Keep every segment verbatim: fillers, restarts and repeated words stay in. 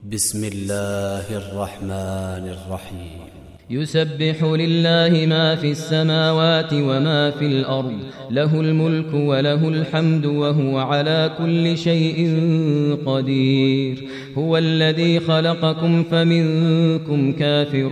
بسم الله الرحمن الرحيم يسبح لله ما في السماوات وما في الأرض، له الملك وله الحمد وهو على كل شيء قدير. هو الذي خلقكم فمنكم كافر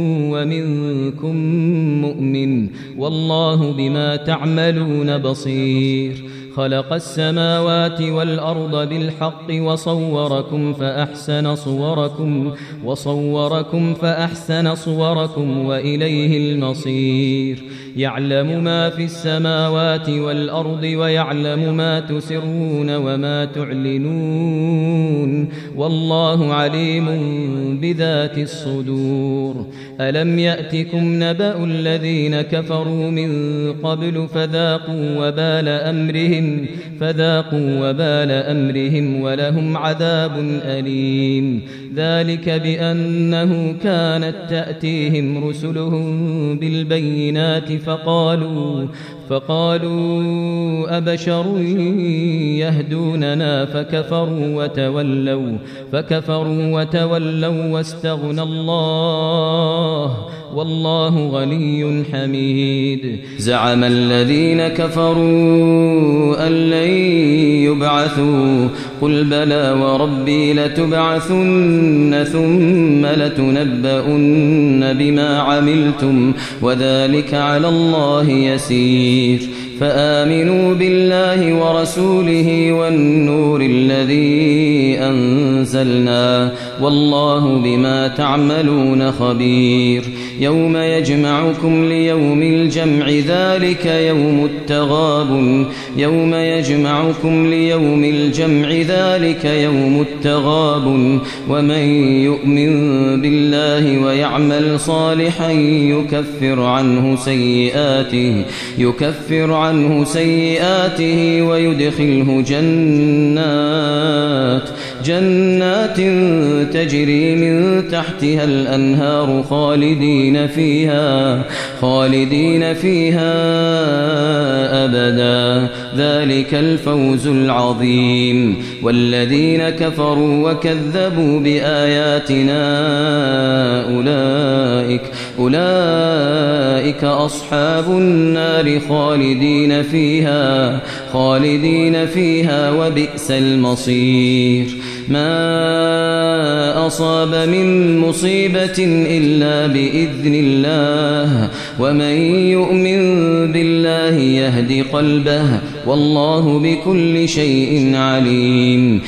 ومنكم مؤمن، والله بما تعملون بصير. خلق السماوات والأرض بالحق وصوركم فأحسن صوركم وصوركم فأحسن صوركم وإليه المصير. يعلم ما في السماوات والأرض ويعلم ما تسرون وما تعلنون، والله عليم بذات الصدور. ألم يأتكم نبأ الذين كفروا من قبل فذاقوا وبال أمرهم فذاقوا وبال أمرهم ولهم عذاب أليم. ذلك بأنه كانت تأتيهم رسلهم بالبينات فقالوا فقالوا أبشر يهدوننا فكفروا وتولوا فكفروا وتولوا واستغنى الله والله غني حميد. زعم الذين كفروا أن لن يبعثوا قل بلى وربي لتبعثن ثم لتنبؤن بما عملتم وذلك على الله يسير. فآمنوا بالله ورسوله والنور الذي أنزلنا والله بما تعملون خبير. يوم يجمعكم ليوم الجمع ذلك يوم التغابن يوم يجمعكم ليوم الجمع ذلك يوم التغابن ومن يؤمن بالله ويعمل صالحا يكفر عنه سيئاته يكفر عنه سيئاته ويدخله جنات جنات تجري من تحتها الأنهار خالدين فيها خالدين فيها أبدا ذلك الفوز العظيم. والذين كفروا وكذبوا بآياتنا أولئك أولئك أصحاب النار خالدين فيها خالدين فيها وبئس المصير. ما أصاب من مصيبة إلا بإذن الله ومن يؤمن بالله يهد قلبه والله بكل شيء عليم.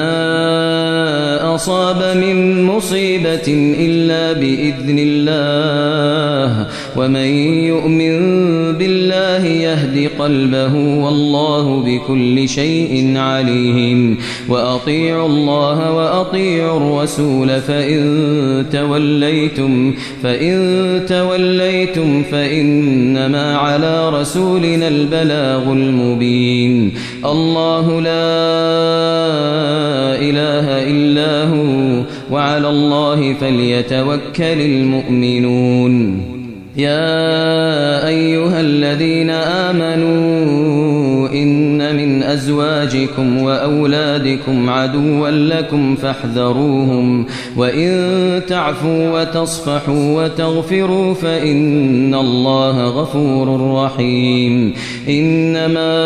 ما أصاب من مصيبة إلا بإذن الله ومن يؤمن بالله يهد قلبه والله بكل شيء عليم. وأطيعوا الله وأطيعوا الرسول فإن توليتم فإن توليتم فإنما على رسولنا البلاغ المبين. الله لا إله إلا هو وعلى الله فليتوكل المؤمنون. يا أيها الذين آمنوا إن من أزواجكم وأولادكم عدوا لكم فاحذروهم وإن تعفوا وتصفحوا وتغفروا فإن الله غفور رحيم. إنما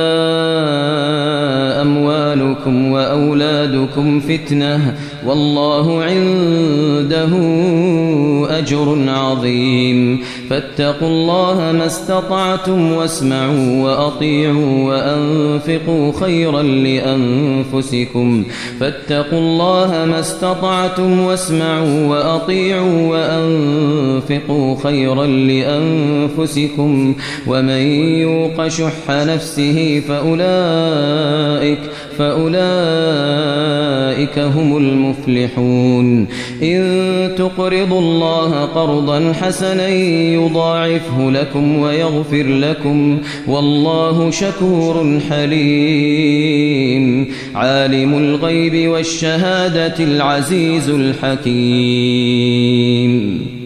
أموالكم وأولادكم فتنة والله عنده أجر عظيم. فاتقوا الله ما استطعتم واسمعوا وأطيعوا وأنفقوا خيرا لأنفسكم فاتقوا الله ما استطعتم واسمعوا وأطيعوا وأنفقوا خيرا لأنفسكم ومن يوق شح نفسه فأولئك فأولئك هم المفلحون. إن تقرضوا الله قرضا حسنا يضاعفه لكم ويغفر لكم والله شكور حليم. عالم الغيب والشهادة العزيز الحكيم.